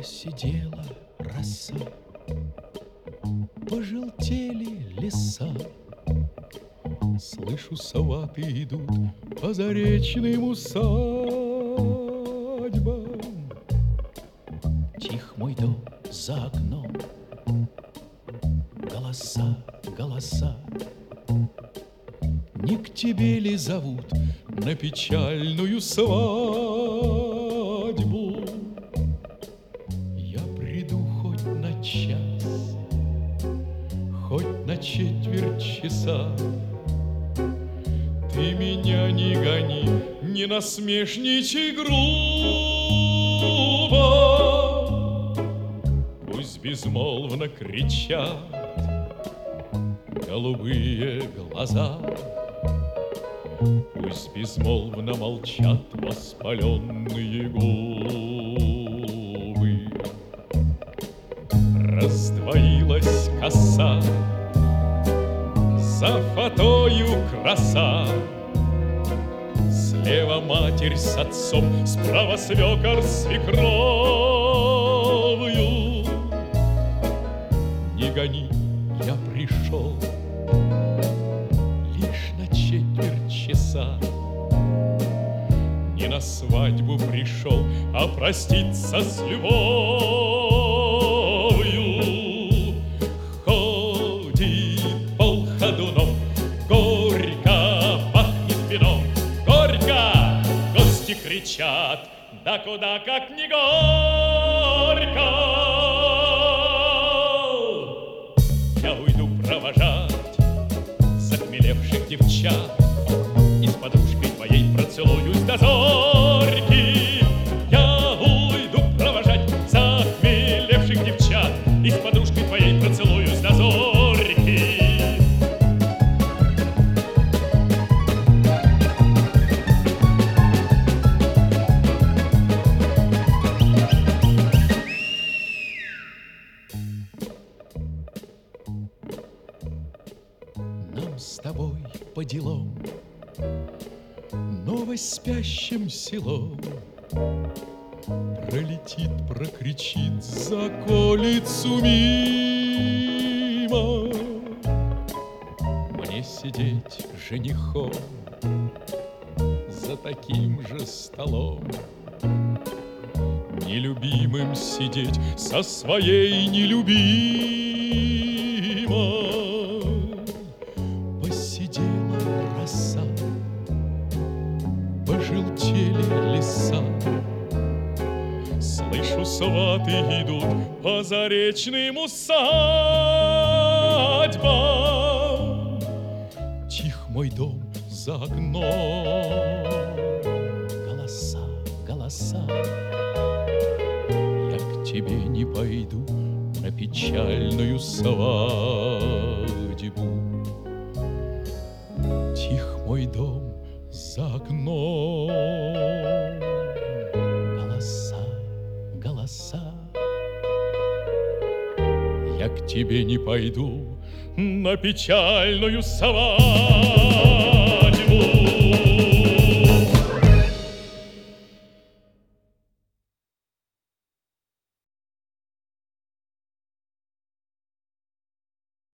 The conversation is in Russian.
Посидела роса, пожелтели леса. Слышу, сваты идут по заречным усадьбам. Тих мой дом за окном, голоса, голоса. Не к тебе ли зовут на печальную свадьбу? Я приду хоть на час, хоть на четверть часа. Ты меня не гони, не насмешничай грубо. Пусть безмолвно кричат голубые глаза, пусть безмолвно молчат воспаленные губы. Раздвоилась коса, за фатою краса. Слева матерь с отцом, справа свекор с свекровью. Не гони, я пришел лишь на четверть часа. Не на свадьбу пришел, а проститься с любовью. Ходит пол ходуном, горько пахнет вином. Горько! Гости кричат, да куда как не горько. Я уйду провожать захмелевших девчат и с подружкой твоей процелуюсь до зорьки. Я уйду провожать захмелевших девчат и с подружкой твоей процелуюсь до зорьки. Нам с тобой по делам новость спящим селом пролетит, прокричит за околицу мимо. Мне сидеть женихом за таким же столом, нелюбимым сидеть со своей нелюбимой. Посидела роса, пожелтели леса. Слышу, сваты идут по заречным усадьбам. Тих мой дом за окном, голоса, голоса. Я к тебе не пойду на печальную свадьбу. Тих мой дом за окном, голоса, голоса. Я к тебе не пойду на печальную свадьбу.